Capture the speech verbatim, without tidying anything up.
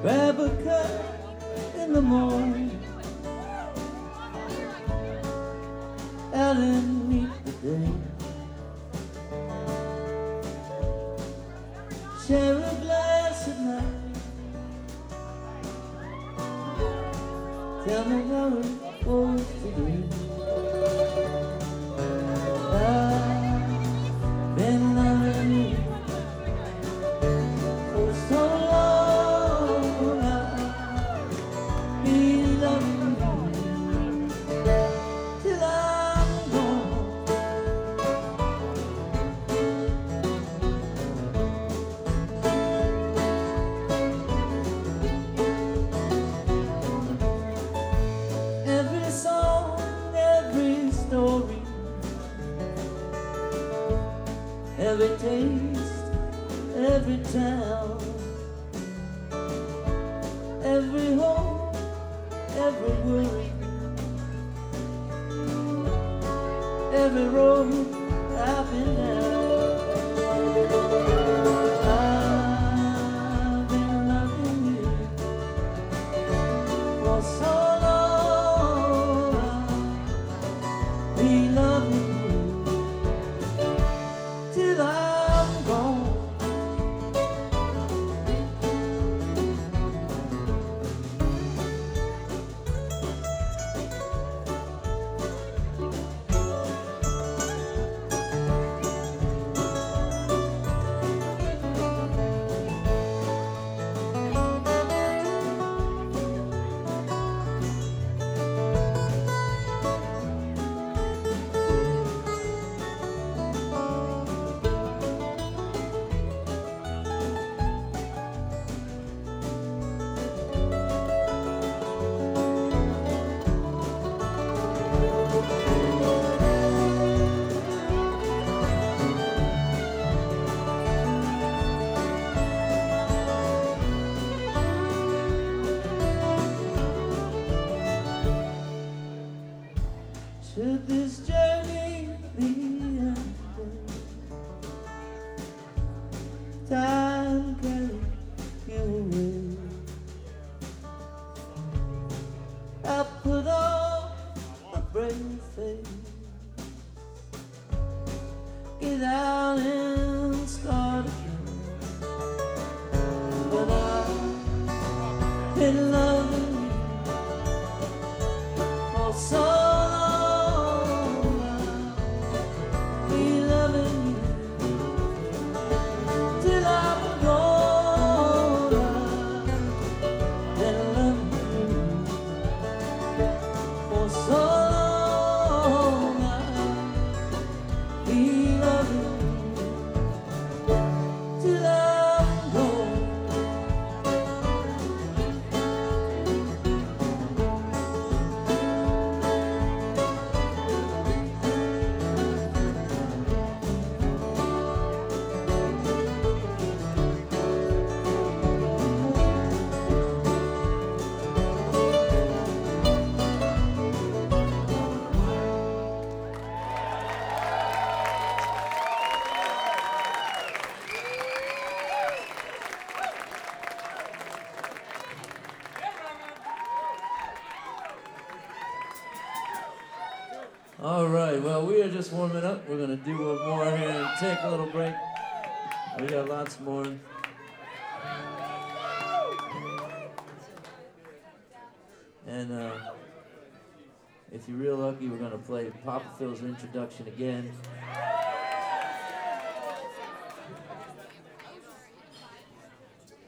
grab a cup in the morning, out and meet the day. Share a glass at night. Tell me how it goes today. I've been loving you for so long. I'll be loving you till I'm gone. Every song, every story, every taste, every town, every hope, every worry, every road I've been down. I've been loving you for so long. I'll be loving you till I'm gone. Should this journey be ended, time carry you away. I put on a brave face, get out and start again. But I've been loving you for so All right, well, we are just warming up. We're going to do one more here and take a little break. We got lots more. And uh, if you're real lucky, we're going to play Papa Phil's introduction again.